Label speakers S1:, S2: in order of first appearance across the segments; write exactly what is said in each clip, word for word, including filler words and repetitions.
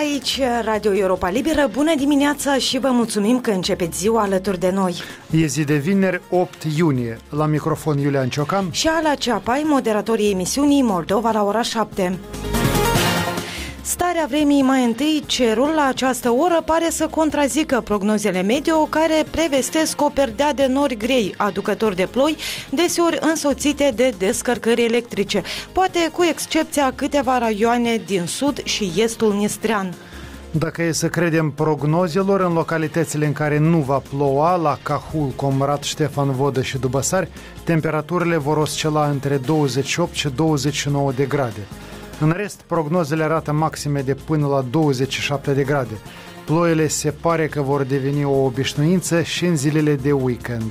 S1: Aici, Radio Europa Liberă, bună dimineața și vă mulțumim că începeți ziua alături de noi.
S2: E zi de vineri, opt iunie. La microfon Iulian Ciocan
S1: și Ala Ceapai, moderatorii emisiunii Moldova la ora șapte. Starea vremii mai întâi, cerul la această oră pare să contrazică prognozele meteo care prevestesc o perdea de nori grei, aducători de ploi, deseori însoțite de descărcări electrice, poate cu excepția câteva raioane din sud și estul nistrean.
S2: Dacă e să credem prognozelor, în localitățile în care nu va ploua, la Cahul, Comrat, Ștefan Vodă și Dubăsari, temperaturile vor oscila între douăzeci și opt și douăzeci și nouă de grade. În rest, prognozele arată maxime de până la douăzeci și șapte de grade. Ploile se pare că vor deveni o obișnuință și în zilele de weekend.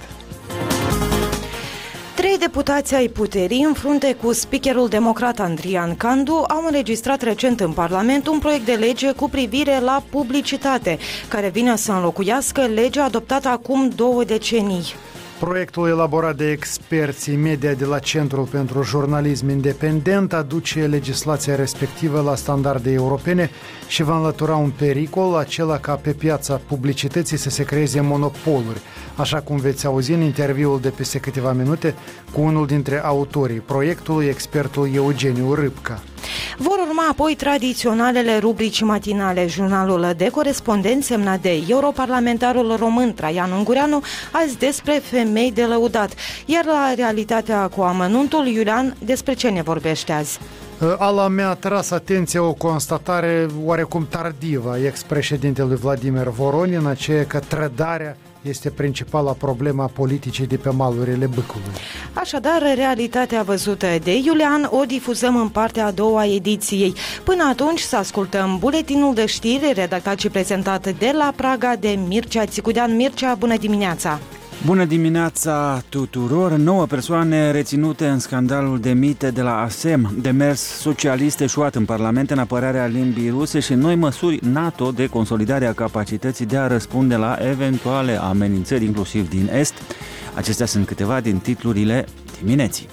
S1: Trei deputați ai puterii, în frunte cu speakerul democrat Andrian Candu, au înregistrat recent în Parlament un proiect de lege cu privire la publicitate, care vine să înlocuiască legea adoptată acum două decenii.
S2: Proiectul elaborat de experții media de la Centrul pentru Jurnalism Independent aduce legislația respectivă la standarde europene și va înlătura un pericol, acela ca pe piața publicității să se creeze monopoluri, așa cum veți auzi în interviul de peste câteva minute cu unul dintre autorii proiectului, expertul Eugeniu Râpca.
S1: Vor urma apoi tradiționalele rubrici matinale, jurnalul de corespondent semnat de europarlamentarul român Traian Ungureanu, azi despre femei de lăudat. Iar la Realitatea cu amănuntul, Iulian, despre ce ne vorbește azi?
S2: Ala mi-a atras atenția o constatare oarecum tardivă a ex-președintelui Vladimir Voronin, aceea că trădarea este principala problemă a politicii de pe malurile Bâcului.
S1: Așadar, Realitatea văzută de Iulian o difuzăm în partea a doua ediției. Până atunci să ascultăm buletinul de știri redactat și prezentat de la Praga de Mircea Țicudean. Mircea, bună dimineața!
S3: Bună dimineața tuturor! Nouă persoane reținute în scandalul de mite de la ASEM, demers socialist eșuat în Parlament în apărarea limbii ruse și noi măsuri NATO de consolidare a capacității de a răspunde la eventuale amenințări, inclusiv din Est. Acestea sunt câteva din titlurile dimineții.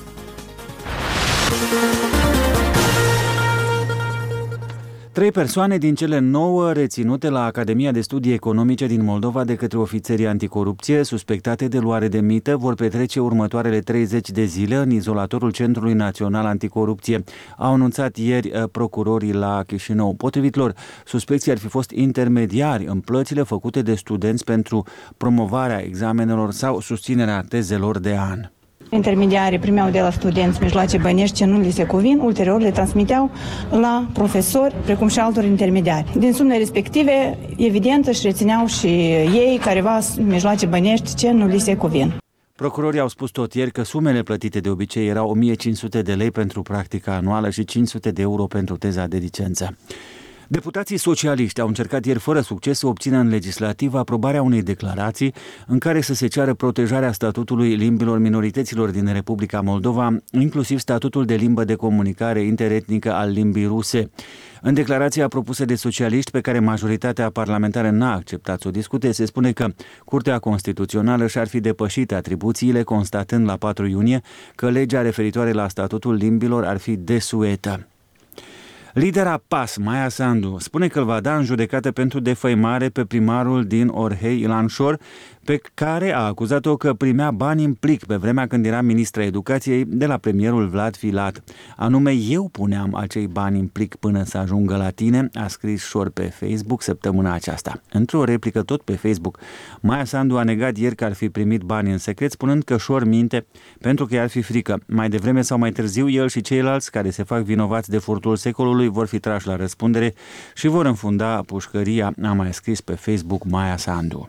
S3: Trei persoane din cele nouă reținute la Academia de Studii Economice din Moldova de către ofițerii anticorupție, suspectate de luare de mită, vor petrece următoarele treizeci de zile în izolatorul Centrului Național Anticorupție. Au anunțat ieri procurorii la Chișinău. Potrivit lor, suspecții ar fi fost intermediari în plățile făcute de studenți pentru promovarea examenelor sau susținerea tezelor de an.
S4: Intermediarii primeau de la studenți mijloace bănești ce nu li se cuvin, ulterior le transmiteau la profesori, precum și altor intermediari. Din sumele respective, evident, își rețineau și ei careva mijloace bănești ce nu li se cuvin.
S3: Procurorii au spus tot ieri că sumele plătite de obicei erau o mie cinci sute de lei pentru practica anuală și cinci sute de euro pentru teza de licență. Deputații socialiști au încercat ieri fără succes să obțină în legislativ aprobarea unei declarații în care să se ceară protejarea statutului limbilor minorităților din Republica Moldova, inclusiv statutul de limbă de comunicare interetnică al limbii ruse. În declarația propusă de socialiști, pe care majoritatea parlamentară n-a acceptat să o discute, se spune că Curtea Constituțională și-ar fi depășit atribuțiile, constatând la patru iunie că legea referitoare la statutul limbilor ar fi desuetă. Lidera P A S, Maia Sandu, spune că îl va da în judecată pentru defăimare pe primarul din Orhei, Ilan Șor, pe care a acuzat-o că primea bani în plic pe vremea când era ministra educației de la premierul Vlad Filat. Anume, eu puneam acei bani în plic până să ajungă la tine, a scris Șor pe Facebook săptămâna aceasta. Într-o replică tot pe Facebook, Maia Sandu a negat ieri că ar fi primit bani în secret, spunând că Șor minte pentru că i-ar fi frică. Mai devreme sau mai târziu, el și ceilalți care se fac vinovați de furtul secolului vor fi trași la răspundere și vor înfunda pușcăria, a mai scris pe Facebook Maia Sandu.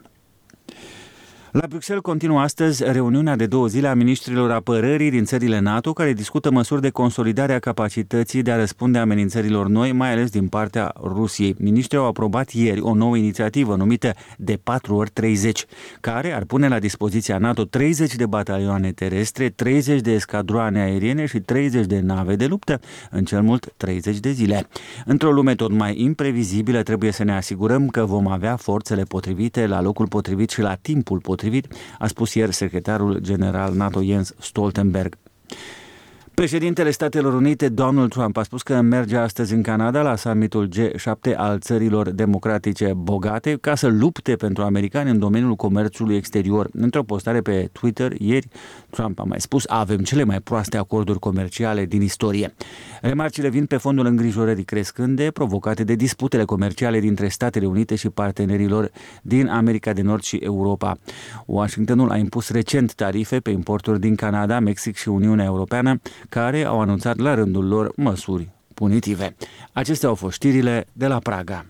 S3: La Bruxelles continuă astăzi reuniunea de două zile a ministrilor apărării din țările NATO care discută măsuri de consolidare a capacității de a răspunde amenințărilor noi, mai ales din partea Rusiei. Ministrii au aprobat ieri o nouă inițiativă numită de patru ori treizeci, care ar pune la dispoziția NATO treizeci de batalioane terestre, treizeci de escadroane aeriene și treizeci de nave de luptă, în cel mult treizeci de zile. Într-o lume tot mai imprevizibilă, trebuie să ne asigurăm că vom avea forțele potrivite la locul potrivit și la timpul potrivit, a spus ieri secretarul general NATO Jens Stoltenberg. Președintele Statelor Unite, Donald Trump, a spus că merge astăzi în Canada la summitul G șapte al țărilor democratice bogate ca să lupte pentru americani în domeniul comerțului exterior. Într-o postare pe Twitter ieri, Trump a mai spus: avem cele mai proaste acorduri comerciale din istorie. Remarcile vin pe fondul îngrijorării crescânde provocate de disputele comerciale dintre Statele Unite și partenerilor din America de Nord și Europa. Washingtonul a impus recent tarife pe importuri din Canada, Mexic și Uniunea Europeană, care au anunțat la rândul lor măsuri punitive. Acestea au fost știrile de la Praga.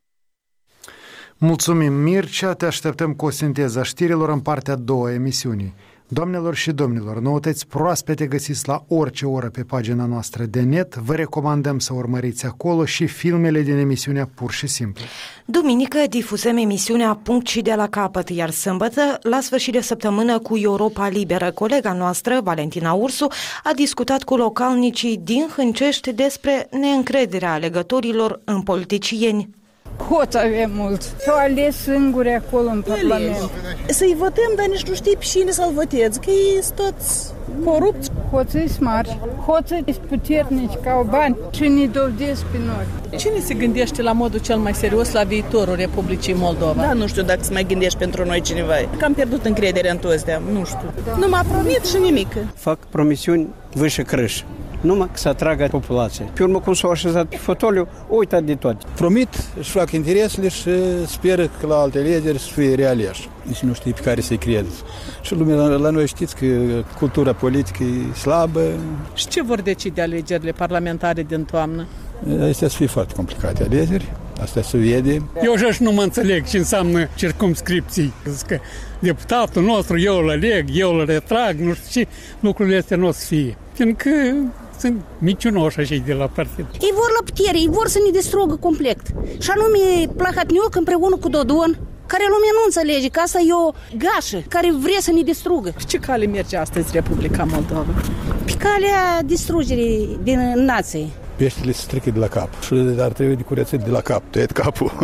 S2: Mulțumim, Mircea, te așteptăm cu o sinteză a știrilor în partea a doua a emisiunii. Doamnelor și domnilor, noutăți proaspete găsiți la orice oră pe pagina noastră de net. Vă recomandăm să urmăriți acolo și filmele din emisiunea Pur și Simplu.
S1: Duminică difuzăm emisiunea Punct și de la capăt, iar sâmbătă, la sfârșit de săptămână, cu Europa Liberă. Colega noastră, Valentina Ursu, a discutat cu localnicii din Hâncești despre neîncrederea alegătorilor în politicieni.
S5: Hoți avem mulți. S-au ales singuri acolo în Parlament.
S6: Să-i votăm, dar nici nu știi pe cine să-l votezi, că ei sunt toți corupți.
S5: Hoții sunt mari, hoții sunt puternici, că au bani și ne dovedesc pe noi.
S6: Cine se gândește la modul cel mai serios la viitorul Republicii Moldova? Da, nu știu dacă se mai gândești pentru noi cineva. Că am pierdut încrederea în toți de-am, nu știu. Nu m-a promit și nimic.
S7: Fac promisiuni vâșă crâș. Numai să atragă populația. Pe urmă, cum s-au așezat pe fotoliu, uită de toate.
S8: Promit, își fac interesele și speră că la alte alegeri să fie realeși. Nici nu știi pe care să-i credeți. Și lumea la, la noi știți că cultura politică e slabă.
S6: Și ce vor decide alegerile parlamentare din toamnă?
S8: Astea să fie foarte complicate alegeri. Asta se vede.
S9: Eu și nu mă înțeleg ce înseamnă circumscripții. Zic că deputatul nostru, eu îl aleg, eu îl retrag, nu știu ce, lucrurile astea nu o să fie. Fiindcă sunt minciunoși așa de la partid.
S10: Ei vor la putere, ei vor să ne distrugă complet. Și anume Plahotniuc împreună cu Dodon, care lumea nu înțelege că asta e o gașă care vrea să ne distrugă.
S6: Și ce cale merge astăzi Republica Moldova?
S10: Pe calea distrugerii din nație.
S8: Peștele se strică de la cap și ar trebui de curățit de la cap, tăiat capul.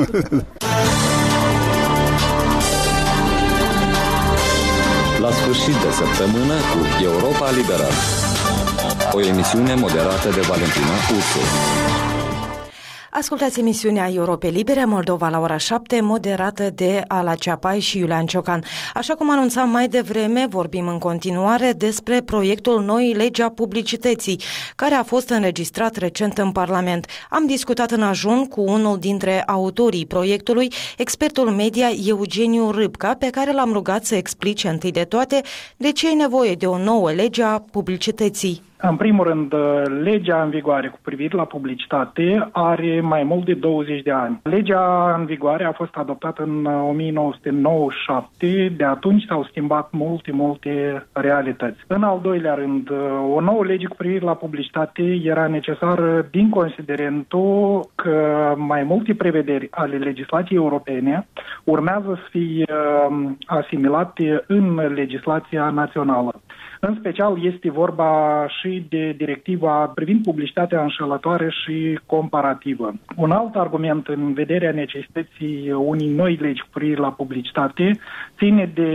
S11: La sfârșit de săptămână cu Europa Liberă. O emisiune moderată de Valentina Ursu.
S1: Ascultați emisiunea Europe Libere, Moldova la ora șapte, moderată de Ala Ceapai și Iulian Ciocan. Așa cum anunțam mai devreme, vorbim în continuare despre proiectul noii legi a publicității, care a fost înregistrat recent în Parlament. Am discutat în ajun cu unul dintre autorii proiectului, expertul media Eugeniu Râbca, pe care l-am rugat să explice întâi de toate de ce e nevoie de o nouă lege a publicității.
S12: În primul rând, legea în vigoare cu privire la publicitate are mai mult de douăzeci de ani. Legea în vigoare a fost adoptată în o mie nouă sute nouăzeci și șapte, de atunci s-au schimbat multe, multe realități. În al doilea rând, o nouă lege cu privire la publicitate era necesară din considerentul că mai multe prevederi ale legislației europene urmează să fie asimilate în legislația națională. În special este vorba și de directiva privind publicitatea înșelătoare și comparativă. Un alt argument în vederea necesității unei noi legi cu privire la publicitate ține de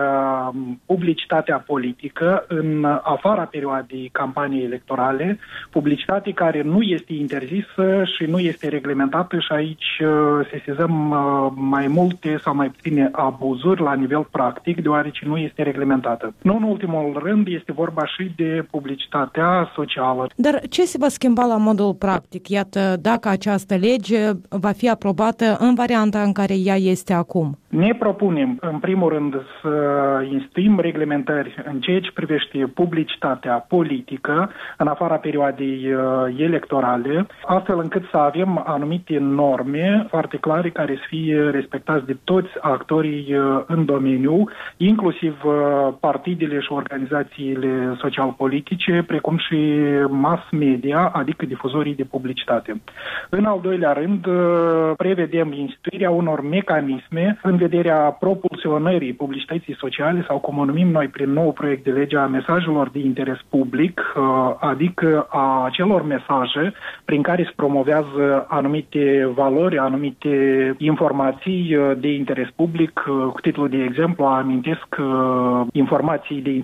S12: publicitatea politică în afara perioadei campaniei electorale, publicitate care nu este interzisă și nu este reglementată și aici sesizăm mai multe sau mai puține abuzuri la nivel practic, deoarece nu este reglementată. Nu în ultimul rând, este vorba și de publicitatea socială.
S1: Dar ce se va schimba la modul practic? Iată, dacă această lege va fi aprobată în varianta în care ea este acum?
S12: Ne propunem, în primul rând, să instituim reglementări în ceea ce privește publicitatea politică în afara perioadei electorale, astfel încât să avem anumite norme foarte clare care să fie respectați de toți actorii în domeniu, inclusiv partidele și organizațiile social-politice, precum și mass media, adică difuzorii de publicitate. În al doilea rând, prevedem instituirea unor mecanisme în vederea propulsionării publicității sociale sau, cum o numim noi prin nou proiect de lege, a mesajelor de interes public, adică a acelor mesaje prin care se promovează anumite valori, anumite informații de interes public. Cu titlul de exemplu, amintesc informații de interes public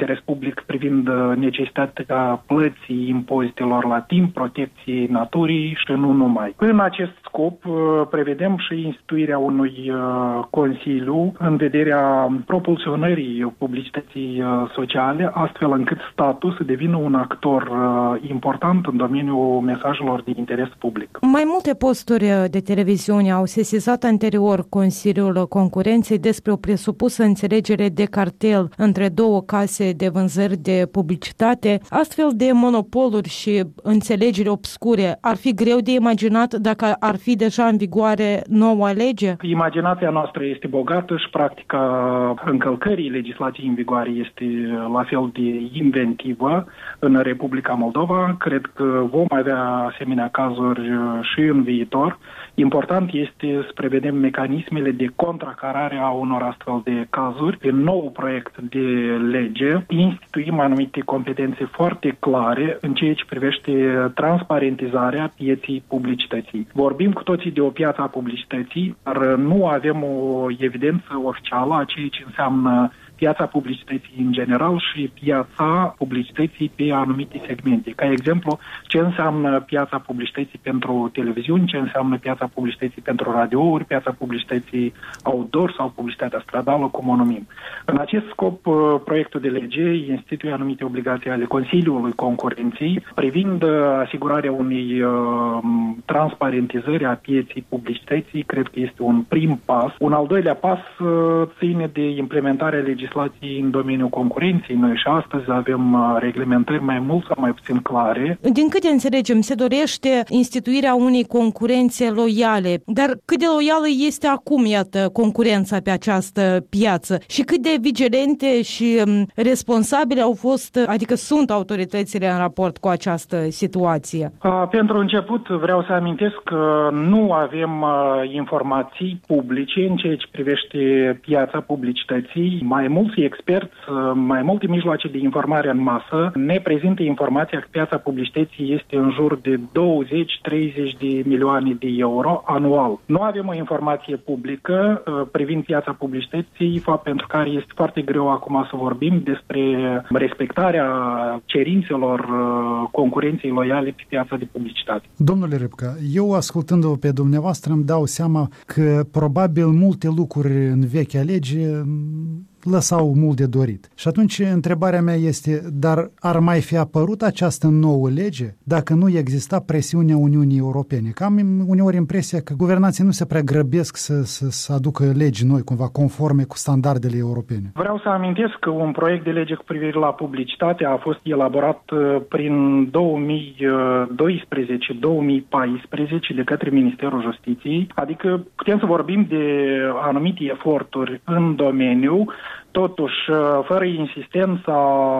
S12: public privind necesitatea plății impozitelor la timp, protecției naturii și nu numai. În acest scop prevedem și instituirea unui consiliu în vederea propulsionării publicității sociale, astfel încât statul să devină un actor important în domeniul mesajelor de interes public.
S1: Mai multe posturi de televiziune au sesizat anterior Consiliul Concurenței despre o presupusă înțelegere de cartel între două case de vânzări de publicitate. Astfel de monopoluri și înțelegeri obscure ar fi greu de imaginat dacă ar fi deja în vigoare noua lege?
S12: Imaginația noastră este bogată și practica încălcării legislației în vigoare este la fel de inventivă în Republica Moldova. Cred că vom avea asemenea cazuri și în viitor. Important este să prevedem mecanismele de contracarare a unor astfel de cazuri. În nou proiect de lege instituim anumite competențe foarte clare în ceea ce privește transparentizarea pieței publicității. Vorbim cu toții de o piață a publicității, dar nu avem o evidență oficială a ceea ce înseamnă piața publicității în general și piața publicității pe anumite segmente. Ca exemplu, ce înseamnă piața publicității pentru televiziuni, ce înseamnă piața publicității pentru radiouri, piața publicității outdoor sau publicitatea stradală, cum o numim. În acest scop, proiectul de lege instituie anumite obligații ale Consiliului Concurenței privind asigurarea unei uh, transparentizări a pieței publicității. Cred că este un prim pas. Un al doilea pas uh, ține de implementarea legislației în domeniul concurenței. Noi și astăzi avem reglementări mai mult sau mai puțin clare.
S1: Din câte înțelegem, se dorește instituirea unei concurențe loiale. Dar cât de loială este acum, iată, concurența pe această piață? Și cât de vigilente și responsabile au fost, adică sunt autoritățile în raport cu această situație?
S12: Pentru început vreau să amintesc că nu avem informații publice în ceea ce privește piața publicității. Mai mulți experți, mai multe mijloace de informare în masă ne prezintă informația că piața publicității este în jur de douăzeci treizeci de milioane de euro anual. Nu avem o informație publică privind piața publicității, fapt pentru care este foarte greu acum să vorbim despre respectarea cerințelor concurenței loiale pe piața de publicitate.
S2: Domnule Râpcă, eu ascultându-vă pe dumneavoastră îmi dau seama că probabil multe lucruri în vechea lege lăsau mult de dorit. Și atunci întrebarea mea este, dar ar mai fi apărut această nouă lege dacă nu exista presiunea Uniunii Europene? Că am uneori impresia că guvernanții nu se prea grăbesc să, să, să aducă legi noi, cumva conforme cu standardele europene.
S12: Vreau să amintesc că un proiect de lege cu privire la publicitate a fost elaborat prin două mii doisprezece două mii paisprezece de către Ministerul Justiției, adică putem să vorbim de anumite eforturi în domeniu. Totuși, fără insistența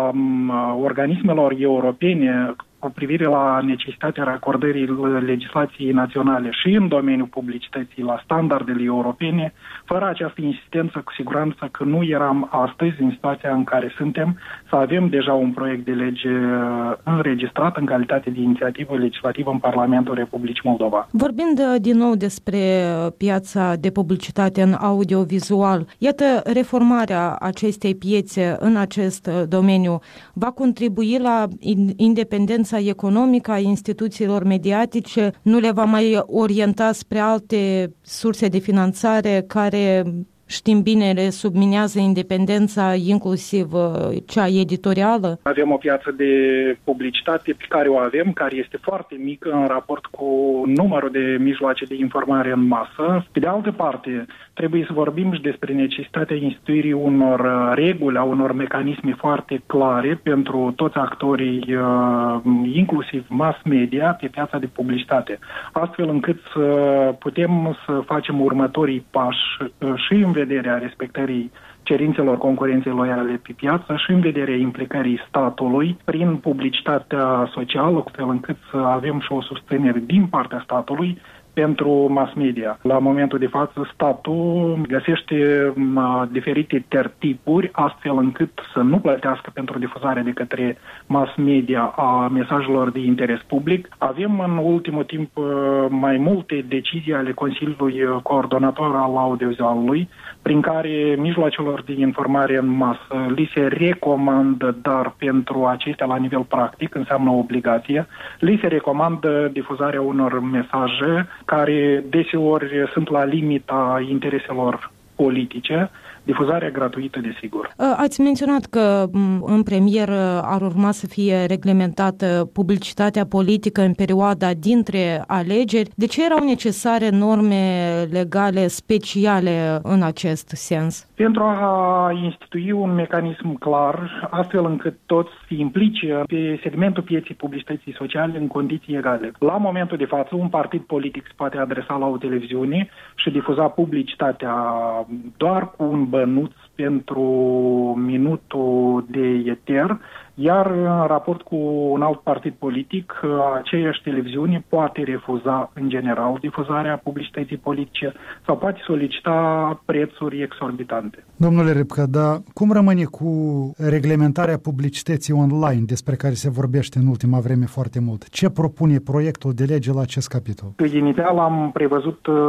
S12: organismelor europene cu privire la necesitatea racordării legislației naționale și în domeniul publicității la standardele europene, fără această insistență, cu siguranță că nu eram astăzi în situația în care suntem, să avem deja un proiect de lege înregistrat în calitate de inițiativă legislativă în Parlamentul Republicii Moldova.
S1: Vorbind din nou despre piața de publicitate în audiovizual, iată, reformarea acestei piețe în acest domeniu va contribui la independența economică a instituțiilor mediatice, nu le va mai orienta spre alte surse de finanțare care, știm bine, le subminează independența, inclusiv cea editorială?
S12: Avem o piață de publicitate pe care o avem, care este foarte mică în raport cu numărul de mijloace de informare în masă. Pe de altă parte, trebuie să vorbim și despre necesitatea instituirii unor reguli, a unor mecanisme foarte clare pentru toți actorii, inclusiv mass media, pe piața de publicitate, astfel încât să putem să facem următorii pași și în vederea respectării cerințelor concurenței loiale pe piață și în vederea implicării statului prin publicitatea socială, cu fel încât să avem și o susținere din partea statului pentru mass media. La momentul de față, statul găsește diferite tertipuri astfel încât să nu plătească pentru difuzarea de către mass media a mesajelor de interes public. Avem în ultimul timp mai multe decizii ale Consiliului Coordonator al Audiovizualului, prin care mijloacelor de informare în masă li se recomandă, dar pentru acestea la nivel practic înseamnă o obligație, li se recomandă difuzarea unor mesaje care deseori sunt la limita intereselor politice, difuzarea gratuită, desigur.
S1: Ați menționat că în premieră ar urma să fie reglementată publicitatea politică în perioada dintre alegeri. De ce erau necesare norme legale speciale în acest sens?
S12: Pentru a institui un mecanism clar, astfel încât toți să implice pe segmentul pieței publicității sociale în condiții egale. La momentul de față, un partid politic se poate adresa la o televiziune și difuza publicitatea doar cu un bănuț pentru minutul de eter, iar în raport cu un alt partid politic, aceeași televiziune poate refuza în general difuzarea publicității politice sau poate solicita prețuri exorbitante.
S2: Domnule Râpcă, dar cum rămâne cu reglementarea publicității online, despre care se vorbește în ultima vreme foarte mult? Ce propune proiectul de lege la acest capitol?
S12: Inițial am prevăzut uh,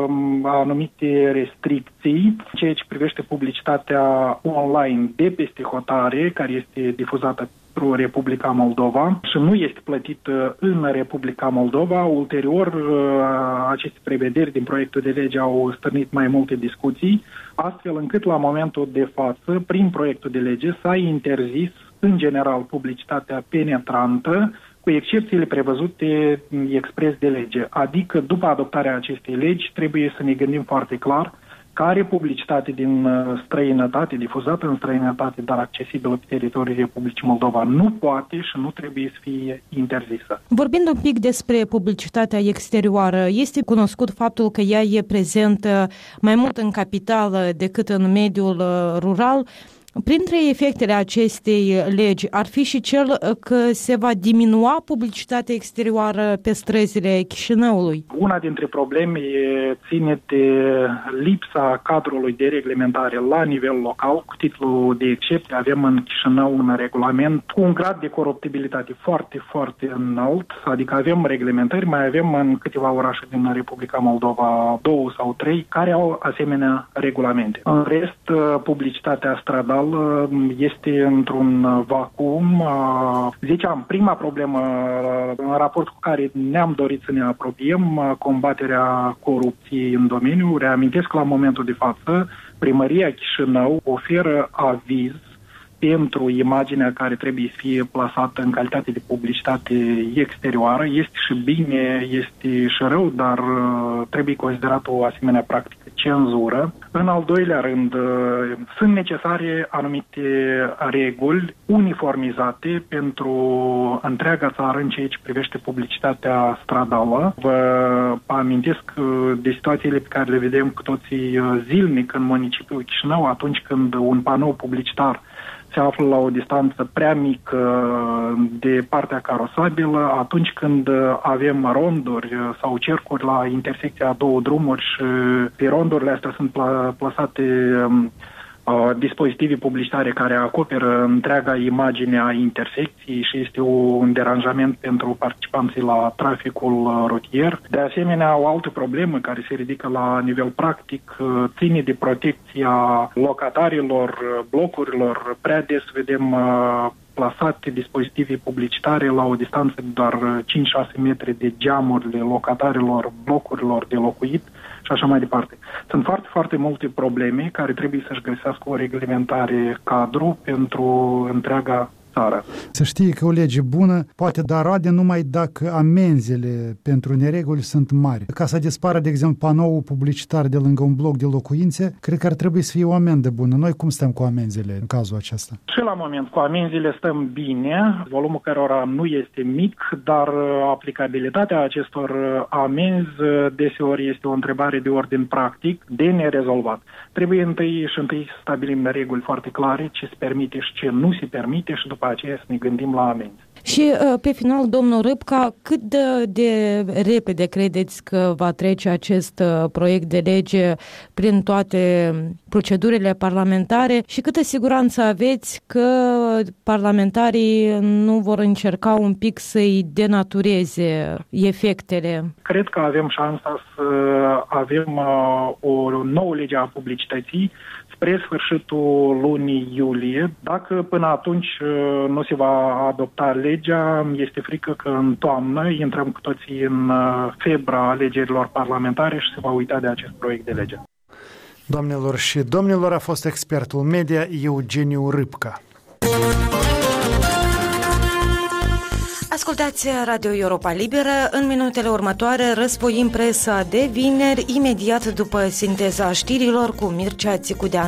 S12: anumite restricții, ceea ce privește publicitatea online de peste hotare, care este difuzată pentru Republica Moldova și nu este plătit în Republica Moldova. Ulterior, aceste prevederi din proiectul de lege au stârnit mai multe discuții, astfel încât la momentul de față, prin proiectul de lege, s-a interzis în general publicitatea penetrantă, cu excepțiile prevăzute expres de lege. Adică, după adoptarea acestei legi, trebuie să ne gândim foarte clar care publicitate din străinătate, difuzată în străinătate, dar accesibilă pe teritoriul Republicii Moldova, nu poate și nu trebuie să fie interzisă.
S1: Vorbind un pic despre publicitatea exterioară, este cunoscut faptul că ea e prezentă mai mult în capitală decât în mediul rural. Printre efectele acestei legi ar fi și cel că se va diminua publicitatea exterioară pe străzile Chișinăului.
S12: Una dintre probleme ține de lipsa cadrului de reglementare la nivel local. Cu titlul de excepție avem în Chișinău un regulament cu un grad de coruptibilitate foarte, foarte înalt, adică avem reglementări, mai avem în câteva orașe din Republica Moldova două sau trei care au asemenea regulamente. În rest, publicitatea stradală este într-un vacuum. Ziceam, prima problemă în raport cu care ne-am dorit să ne apropiem, combaterea corupției în domeniu. Reamintesc că la momentul de față, Primăria Chișinău oferă aviz pentru imaginea care trebuie să fie plasată în calitate de publicitate exterioară. Este și bine, este și rău, dar trebuie considerat o asemenea practică cenzură. În al doilea rând, sunt necesare anumite reguli uniformizate pentru întreaga țară în ceea ce privește publicitatea stradală. Vă amintesc de situațiile pe care le vedem cu toții zilnic în municipiul Chișinău, atunci când un panou publicitar se află la o distanță prea mică de partea carosabilă, atunci când avem ronduri sau cercuri la intersecția a două drumuri și pe rondurile astea sunt plasate dispozitive publicitare care acoperă întreaga imagine a intersecției și este un deranjament pentru participanții la traficul rutier. De asemenea, o altă problemă care se ridică la nivel practic ține de protecția locatarilor blocurilor. Prea des vedem plasate dispozitive publicitare la o distanță de doar cinci șase metri de geamurile locatarilor blocurilor de locuit și așa mai departe. Sunt foarte, foarte multe probleme care trebuie să-și găsească o reglementare cadru pentru întreaga țară.
S2: Să știi că o lege bună poate da roade numai dacă amenzile pentru nereguli sunt mari. Ca să dispară, de exemplu, panoul publicitar de lângă un bloc de locuințe, cred că ar trebui să fie o amendă bună. Noi cum stăm cu amenzile în cazul acesta?
S12: Și la moment cu amenzile stăm bine, volumul cărora nu este mic, dar aplicabilitatea acestor amenzi deseori este o întrebare de ordin practic, de nerezolvat. Trebuie întâi și întâi să stabilim reguli foarte clare, ce se permite și ce nu se permite și după aceea să ne gândim la amenzi.
S1: Și pe final, domnul Râpca, cât de, de repede credeți că va trece acest proiect de lege prin toate procedurile parlamentare și câtă siguranță aveți că parlamentarii nu vor încerca un pic să-i denatureze efectele?
S12: Cred că avem șansa să avem o nouă lege a publicității spre sfârșitul lunii iulie. Dacă până atunci nu se va adopta legea, este frică că în toamnă intrăm cu toții în febra alegerilor parlamentare și se va uita de acest proiect de lege.
S2: Doamnelor și domnilor, a fost expertul media Eugeniu Râpca.
S1: Ascultați Radio Europa Liberă. În minutele următoare răsfoim presa de vineri, imediat după sinteza știrilor cu Mircea Țicudean.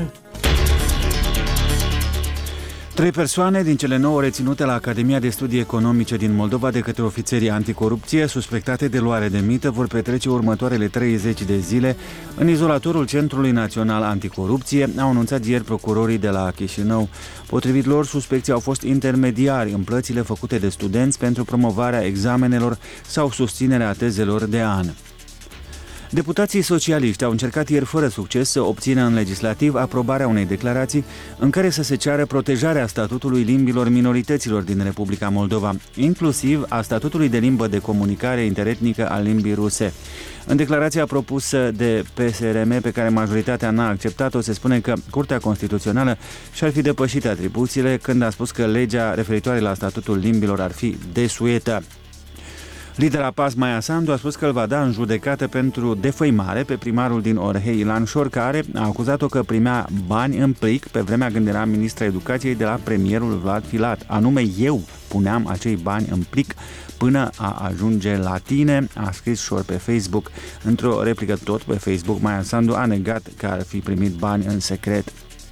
S3: Trei persoane din cele nouă reținute la Academia de Studii Economice din Moldova de către ofițerii anticorupție, suspectate de luare de mită, vor petrece următoarele treizeci de zile în izolatorul Centrului Național Anticorupție, au anunțat ieri procurorii de la Chișinău. Potrivit lor, suspecții au fost intermediari în plățile făcute de studenți pentru promovarea examenelor sau susținerea tezelor de an. Deputații socialiști au încercat ieri fără succes să obțină în legislativ aprobarea unei declarații în care să se ceară protejarea statutului limbilor minorităților din Republica Moldova, inclusiv a statutului de limbă de comunicare interetnică al limbii ruse. În declarația propusă de P S R M, pe care majoritatea n-a acceptat-o, se spune că Curtea Constituțională și-ar fi depășit atribuțiile când a spus că legea referitoare la statutul limbilor ar fi desuetă. Lidera P A S, Maia Sandu, a spus că îl va da în judecată pentru defăimare pe primarul din Orhei, Ilan Șor, care a acuzat-o că primea bani în plic pe vremea când era ministra educației de la premierul Vlad Filat. Anume, eu puneam acei bani în plic până a ajunge la tine, a scris Șor pe Facebook. Într-o replică tot pe Facebook, Maia Sandu a negat că ar fi primit bani în secret.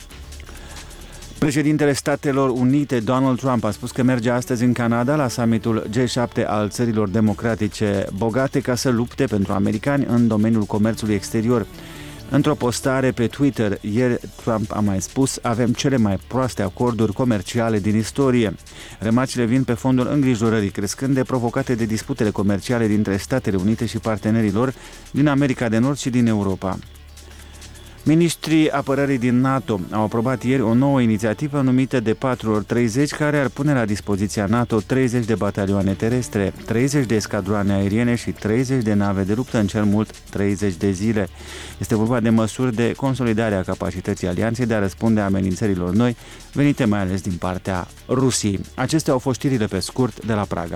S3: Președintele Statelor Unite, Donald Trump, a spus că merge astăzi în Canada la summitul G șapte al țărilor democratice bogate ca să lupte pentru americani în domeniul comerțului exterior. Într-o postare pe Twitter, ieri Trump a mai spus: avem cele mai proaste acorduri comerciale din istorie. Remarcile vin pe fondul îngrijorării crescânde provocate de disputele comerciale dintre Statele Unite și partenerii lor din America de Nord și din Europa. Ministrii apărării din NATO au aprobat ieri o nouă inițiativă numită de patru ori treizeci, care ar pune la dispoziția NATO treizeci de batalioane terestre, treizeci de escadroane aeriene și treizeci de nave de luptă în cel mult treizeci de zile. Este vorba de măsuri de consolidare a capacității alianței de a răspunde amenințărilor noi, venite mai ales din partea Rusiei. Acestea au fost știrile pe scurt de la Praga.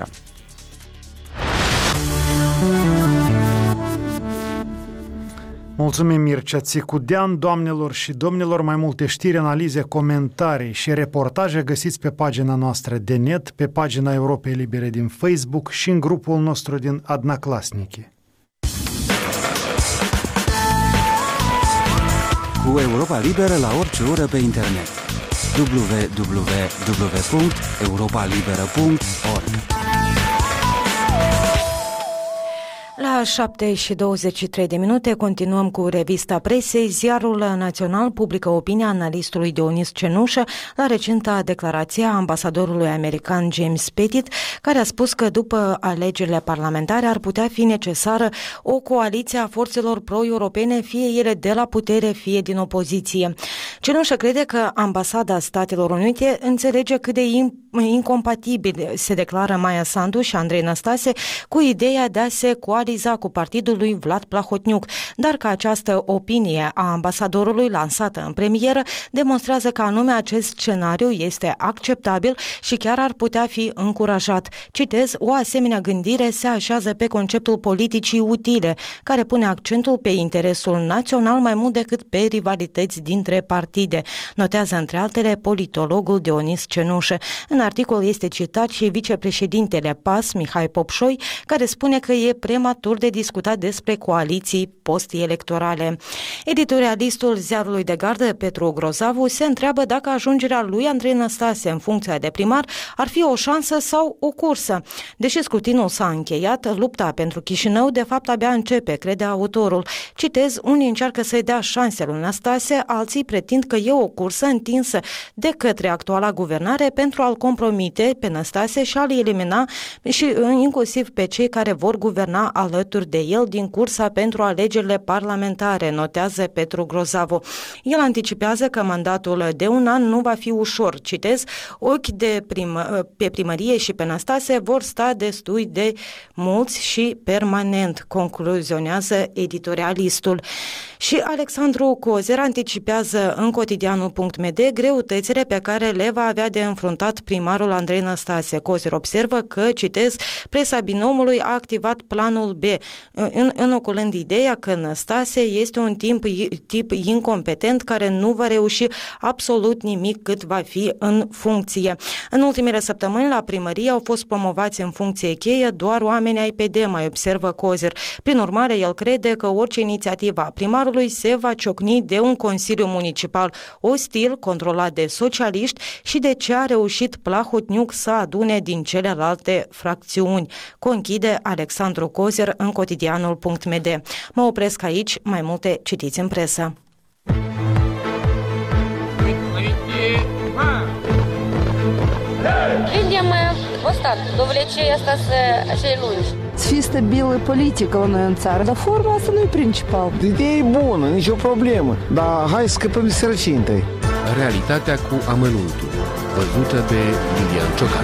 S2: Mulțumim, Mircea Țicudean. Doamnelor și domnilor, mai multe știri, analize, comentarii și reportaje găsiți pe pagina noastră de net, pe pagina Europei Libere din Facebook și în grupul nostru din Adnaclasnici.
S3: Cu Europa Liberă la orice oră pe internet. w w w punct europa liberă punct org.
S1: La șapte și douăzeci și trei de minute continuăm cu revista presei. Ziarul Național publică opinia analistului Dionis Cenușă la recenta declarație a ambasadorului american James Pettit, care a spus că după alegerile parlamentare ar putea fi necesară o coaliție a forțelor pro-europene, fie ele de la putere, fie din opoziție. Cenușă crede că ambasada Statelor Unite înțelege cât de incompatibil se declară Maia Sandu și Andrei Năstase cu ideea de a se coaliza cu partidul lui Vlad Plahotniuc, dar că această opinie a ambasadorului lansată în premieră demonstrează că anume acest scenariu este acceptabil și chiar ar putea fi încurajat. Citez: o asemenea gândire se așează pe conceptul politicii utile, care pune accentul pe interesul național mai mult decât pe rivalități dintre partide, notează între altele politologul Dionis Cenușă. În articol este citat și vicepreședintele P A S, Mihai Popșoi, care spune că e prematur prematuri de discutat despre coaliții post-electorale. Editorialistul Ziarului de Gardă, Petru Grozavu, se întreabă dacă ajungerea lui Andrei Năstase în funcția de primar ar fi o șansă sau o cursă. Deși scrutinul s-a încheiat, lupta pentru Chișinău de fapt abia începe, crede autorul. Citez, unii încearcă să-i dea șanse lui Năstase, alții pretind că e o cursă întinsă de către actuala guvernare pentru a-l compromite pe Năstase și a-l elimina și inclusiv pe cei care vor guverna alături de el din cursa pentru alegerile parlamentare, notează Petru Grozavu. El anticipează că mandatul de un an nu va fi ușor. Citez, ochi de prim, pe primărie și pe Năstase vor sta destui de mulți și permanent, concluzionează editorialistul. Și Alexandru Cozer anticipează în cotidianul punct m d greutățile pe care le va avea de înfruntat primarul Andrei Năstase. Cozer observă că, citez, presa binomului a activat planul B, în, inoculând ideea că Năstase este un timp, tip incompetent care nu va reuși absolut nimic cât va fi în funcție. În ultimele săptămâni la primărie au fost promovați în funcție cheie doar oameni ai P D, mai observă Cozer. Prin urmare, el crede că orice inițiativă a primarului se va ciocni de un consiliu municipal ostil, controlat de socialiști și de ce a reușit Plahotniuc să adune din celelalte fracțiuni. Conchide Alexandru Cozer în cotidianul punct m d. Mă opresc aici, mai multe citiți în presă.
S13: Видим устат, довлечение остаться așa lungi.
S14: Să fie stabilă politică la noi în țară, dar forma asta nu e principal.
S15: Ideea e bună, nicio problemă, dar hai să scăpăm de sărăcie întâi.
S16: Realitatea cu amănuntul, văzută de Lilian Ciocan.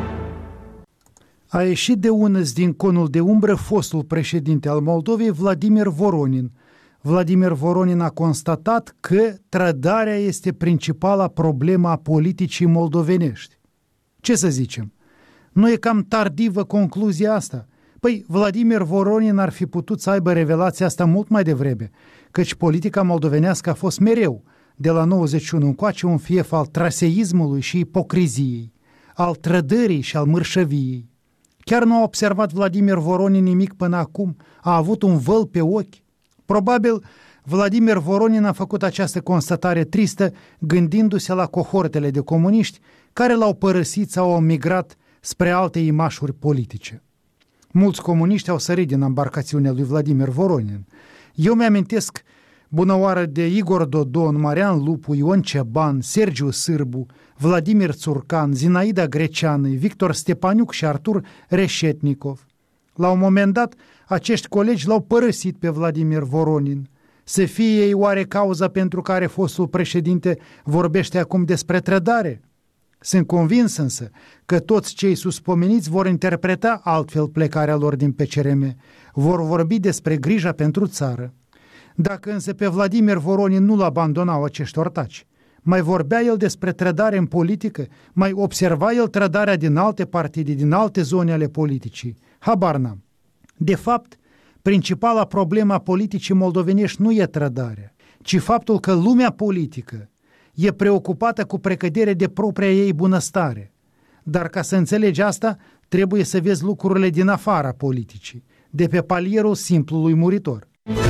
S2: A ieșit de unăs din conul de umbră fostul președinte al Moldovei, Vladimir Voronin. Vladimir Voronin a constatat că trădarea este principala problemă a politicii moldovenești. Ce să zicem? Nu e cam tardivă concluzia asta? Păi, Vladimir Voronin ar fi putut să aibă revelația asta mult mai devreme, căci politica moldovenească a fost mereu, de la nouăzeci și unu încoace, un fief al traseismului și ipocriziei, al trădării și al mărșăviei. Chiar nu a observat Vladimir Voronin nimic până acum? A avut un văl pe ochi? Probabil Vladimir Voronin a făcut această constatare tristă gândindu-se la cohortele de comuniști care l-au părăsit sau au migrat spre alte imașuri politice. Mulți comuniști au sărit din embarcațiunea lui Vladimir Voronin. Eu mi-amintesc bunăoară de Igor Dodon, Marian Lupu, Ion Ceban, Sergiu Sârbu, Vladimir Țurcan, Zinaida Greceană, Victor Stepaniuc și Artur Reșetnikov. La un moment dat, acești colegi l-au părăsit pe Vladimir Voronin. Să fie ei oare cauza pentru care fostul președinte vorbește acum despre trădare? Sunt convins însă că toți cei suspomeniți vor interpreta altfel plecarea lor din P C R M, vor vorbi despre grija pentru țară. Dacă însă pe Vladimir Voronin nu-l abandonau acești ortaci, mai vorbea el despre trădare în politică, mai observa el trădarea din alte partide, din alte zone ale politicii. Habar n-am. De fapt, principala problemă a politicii moldovenești nu e trădarea, ci faptul că lumea politică e preocupată cu precădere de propria ei bunăstare. Dar ca să înțelegi asta, trebuie să vezi lucrurile din afara politicii, de pe palierul simplului muritor.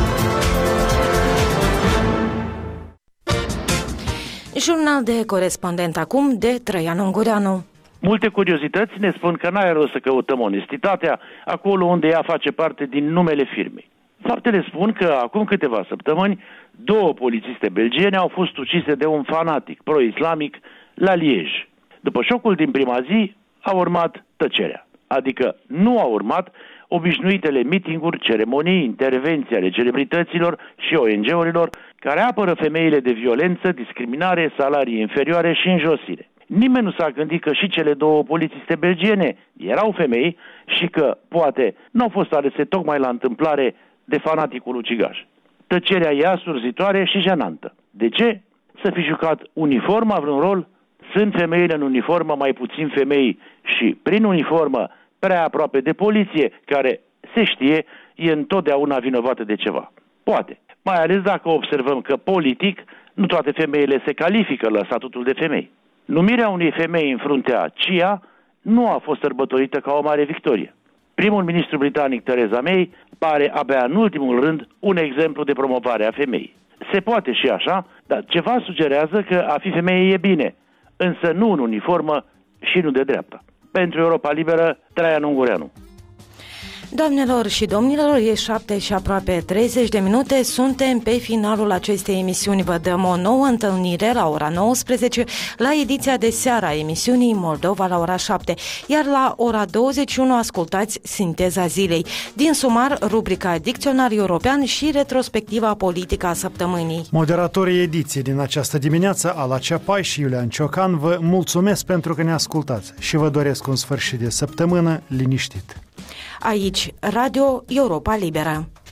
S1: Jurnal de corespondent acum de Traian Ungureanu.
S17: Multe curiozități ne spun că n-are rost să căutăm onestitatea acolo unde ea face parte din numele firmei. Faptele spun că acum câteva săptămâni două polițiste belgiene au fost ucise de un fanatic pro-islamic la Liege. După șocul din prima zi a urmat tăcerea, adică nu a urmat obișnuitele mitinguri, ceremonii, intervenții ale celebrităților și O N G-urilor care apără femeile de violență, discriminare, salarii inferioare și înjosire. Nimeni nu s-a gândit că și cele două polițiste belgiene erau femei și că, poate, n-au fost alese tocmai la întâmplare de fanaticul ucigaș. Tăcerea e asurzitoare și jenantă. De ce? Să fi jucat uniforma vreun rol? Sunt femeile în uniformă mai puțin femei și, prin uniformă, prea aproape de poliție, care, se știe, e întotdeauna vinovată de ceva. Poate. Mai ales dacă observăm că, politic, nu toate femeile se califică la statutul de femei. Numirea unei femei în fruntea C I A nu a fost sărbătorită ca o mare victorie. Primul ministru britanic Theresa May pare abia în ultimul rând un exemplu de promovare a femeii. Se poate și așa, dar ceva sugerează că a fi femeie e bine, însă nu în uniformă și nu de dreapta. Pentru Europa Liberă, Traian Ungureanu.
S1: Doamnelor și domnilor, e șapte și aproape treizeci de minute, suntem pe finalul acestei emisiuni. Vă dăm o nouă întâlnire la ora nouăsprezece la ediția de seară a emisiunii Moldova la ora șapte, iar la ora douăzeci și unu ascultați Sinteza Zilei. Din sumar, rubrica Dicționar European și retrospectiva politică a săptămânii.
S2: Moderatorii ediției din această dimineață, Ala Ceapai și Iulian Ciocan, vă mulțumesc pentru că ne ascultați și vă doresc un sfârșit de săptămână liniștit.
S1: Aici, Radio Europa Liberă.